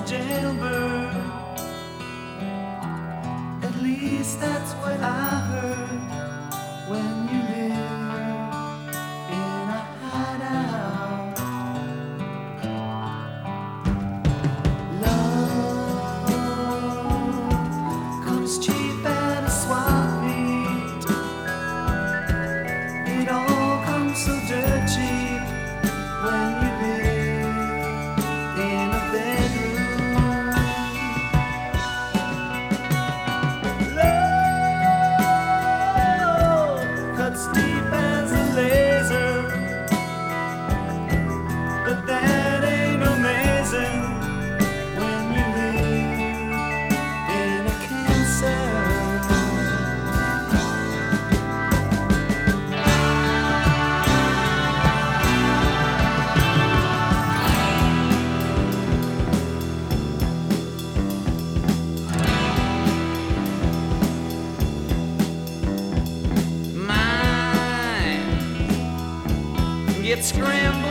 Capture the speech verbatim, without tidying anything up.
jailbird. At least that's what I heard. When you live in a hideout, love comes cheap at a swap meet. It all comes so dirt cheap when you live in a bedroom. Love cuts deep as a laser, but that ain't amazing when you live in a cancer. Get scrambled